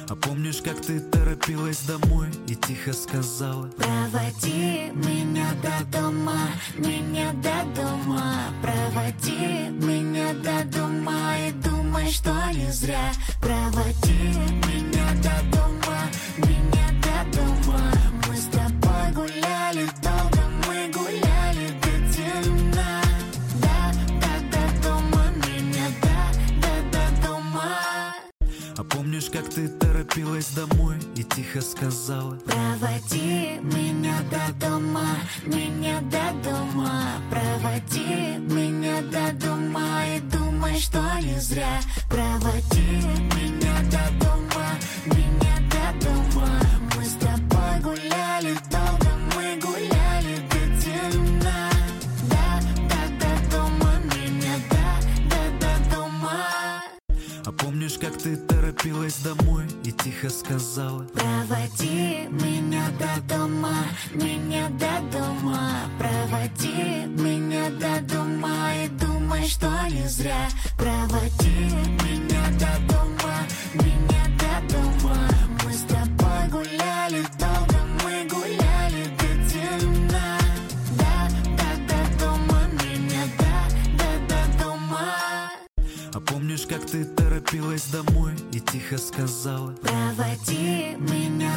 А помнишь, как ты торопилась домой и тихо сказала: проводи меня до дома, меня до дома. Проводи меня до дома и думай, что не зря. Проводи меня до дома, меня до дома. Мы с тобой гуляли долго, мы гуляли до темна. До дома, меня до дома. А помнишь, как ты торопилась домой и тихо сказала: проводи меня до дома, меня до дома. Проводи меня до дома и думай, что не зря. Проводи меня до дома, меня до дома. Мы с тобой гуляли долго, мы гуляли до темна. До дома, меня до дома. А помнишь, как ты торопилась домой и тихо сказала: проводи меня до дома, меня до дома. Проводи меня до дома и думай, что не зря. Проводи меня до дома, меня до дома. Мы с тобой гуляли долго, мы гуляли до темна. До дома, меня до дома. А помнишь, как ты торопилась домой и тихо сказала: проводи меня